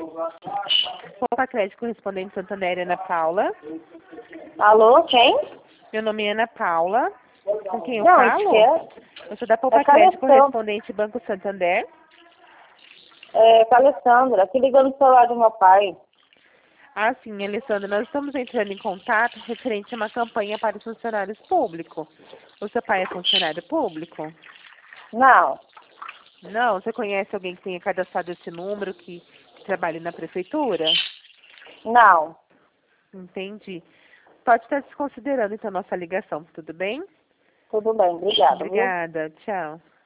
Poupa Crédito Correspondente Santander, Ana Paula. Alô, quem? Meu nome é Ana Paula. Com quem eu Não, falo? isso que é? Eu sou da Poupa É Crédito Alessandra. Correspondente Banco Santander. É, com a Alessandra. Aqui ligando no celular do meu pai. Ah, sim, Alessandra, nós estamos entrando em contato referente a uma campanha para os funcionários públicos. O seu pai é funcionário público? Não, Não? Você conhece alguém que tenha cadastrado esse número, que trabalhe na prefeitura? não. Entendi. Pode estar desconsiderando, então, nossa ligação, tudo bem? Tudo bem, obrigada, viu? Obrigada, tchau.